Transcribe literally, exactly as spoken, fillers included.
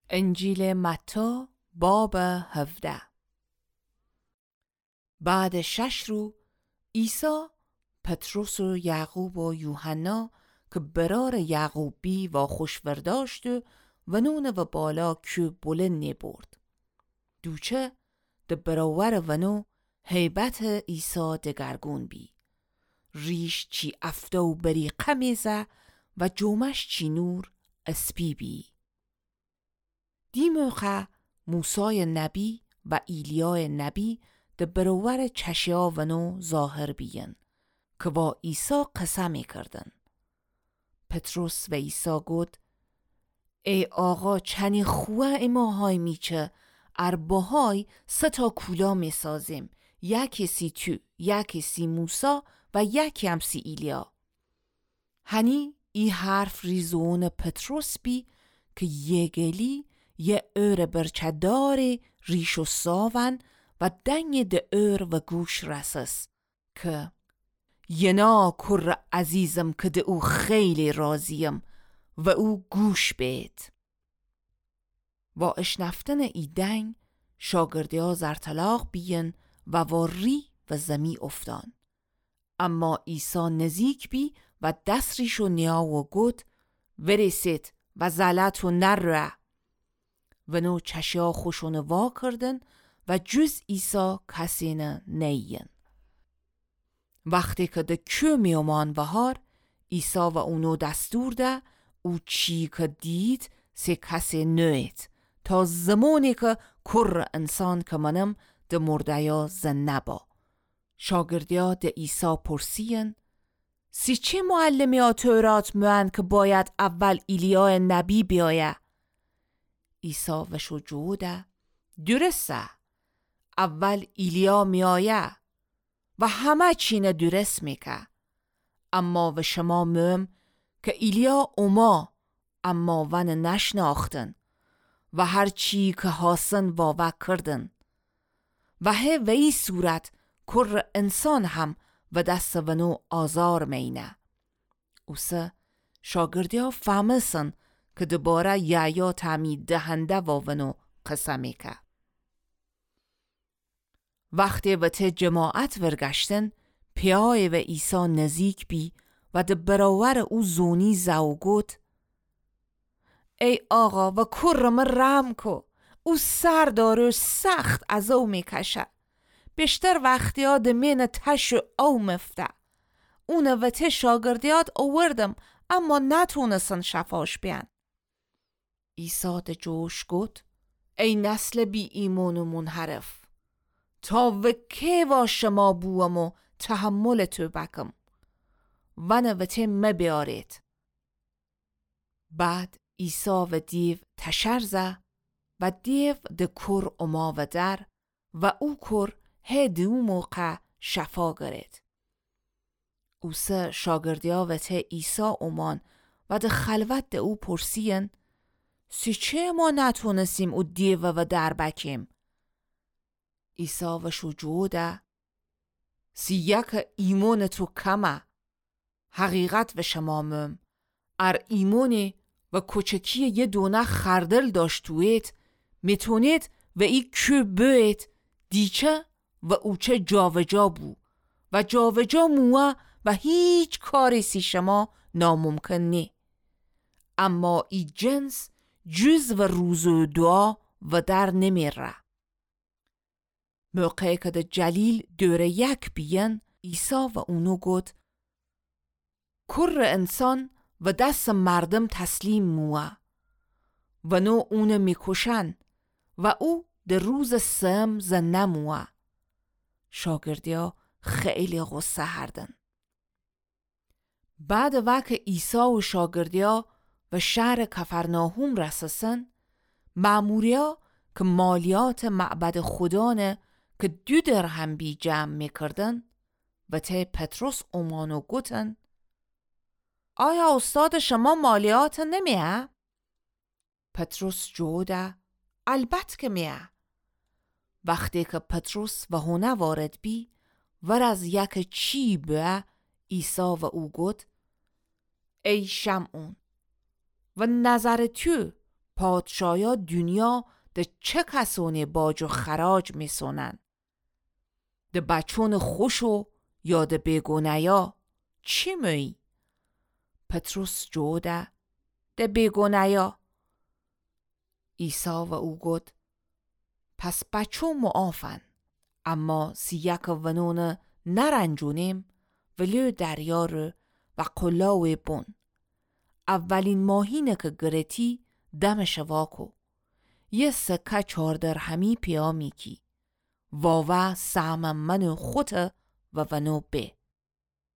انجیل متی باب هفده. بعد شش رو عیسی پتروس و یعقوب و یوحنا که برار یعقوبی و خوشورداشت و نون و بالا که بلند برد. دوچه ده براور ونو هیبت عیسی دگرگون بی. ریش چی افتو بری قمیزه و جومش چی نور اسپی بی. دی موقع موسی نبی و ایلیا نبی ده برور چشیا ونو ظاهر بیین که با عیسی قسمی کردن. پتروس و عیسی گفت ای آقا چنی خواه اما های میچه ارباهای سه تا کولا میسازیم، یکی سی تو، یکی سی موسی و یکی هم سی ایلیا. هنی ای حرف ریزون پتروس بی که یه گلی یه ار برچدار ریش و ساون و دنگ ده ار و گوش رسس که ینا کر عزیزم که ده او خیلی راضیم و او گوش بید. با اشنفتن ای دنگ شاگردی ها زرطلاق بیین و واری و زمی افتان. اما عیسی نزیک بی و دست ریشو نیا و گود ورسید و زلتو نره. و نو چشیا خوشون وا کردن و جز عیسی کسی نه نیین. وقتی که ده که میومان وهار عیسی و اونو دستور ده او چی که دید سه کسی نوید تا زمانی که کر انسان که منم ده مردیا زن نبا. شاگردیا ده عیسی پرسین سی چه معلمی ها تورات موان که باید اول ایلیا نبی بیایه؟ عیسی و شجوع ده درسته اول ایلیا میایه و همه چینه درست میکه، اما و شما مهم که ایلیا اوما اما ون نشناختن و هر چی که حاسن واوه کردن و هی و ای صورت کر انسان هم و دست ونو آزار مینه. اوسه شاگردیا فهمسن که دوباره یعیا تعمید دهنده و ونو قسمی که. وقتی و ته جماعت ورگشتن پیای و عیسی نزیک بی و ده براور او زونی زوگود ای آقا و کرم رم کو او سر داره سخت از او میکشه. بیشتر وقتی ها ده مین تش او مفته. اونه و ته شاگردیات اووردم اما نتونستن شفاش بیان. عیسی ده جوش گود ای نسل بی ایمان و منحرف، تا و که و شما بوام و تحمل تو بکم ونه و ته مبیارید. بعد عیسی و دیو تشرزه و دیو ده کر اما و در و او کر هی دو موقع شفا گرید. او سه شاگردیا و ته عیسی امان و ده خلوت ده او پرسین سی چه ما نتونستیم او دیو و در بکیم؟ عیسی و شجوع ده سی یک ایمان تو کمه. حقیقت و شما مم ار ایمانی و کوچکی یه دونه خردل داشتوید میتونید و ای که بید دیچه و اوچه جاوجا بو و جاوجا موه و هیچ کاری سی شما ناممکن نی. اما ای جنس جز و روز و دعا و در نمیره. موقعی که ده جلیل دوره یک بیین عیسی و اونو گود کر انسان و دست مردم تسلیم موه و نو اونه میکشن و او ده روز سم زن نموه. شاگردیا خیلی غصه هردن. بعد وقت عیسی و شاگردیا و شهر کفرناهوم رسسن، ماموریا که مالیات معبد خدانه که دو درهم بی جمع میکردن و ته پتروس اومانو گوتن آیا استاد شما مالیات نمیه؟ پتروس جوده البته که میه. وقتی که پتروس و هونه وارد بی ور از یک چی به عیسی و او گفت ای شمعون و نظر تو پادشایا دنیا ده چه کسونه باج و خراج میسونن؟ ده بچون خوشو یا ده بیگونیا چی می؟ پتروس جوده ده بیگونیا. عیسی و او گفت پس بچو معافن، اما سیک ونونه نرنجونیم ولی دریا رو و قلاوی بون. اولین ماهینه که گرتی دمش واکو. یه سکه چار درهمی پیا میکی. واوه سهم منو خوته و ونو به.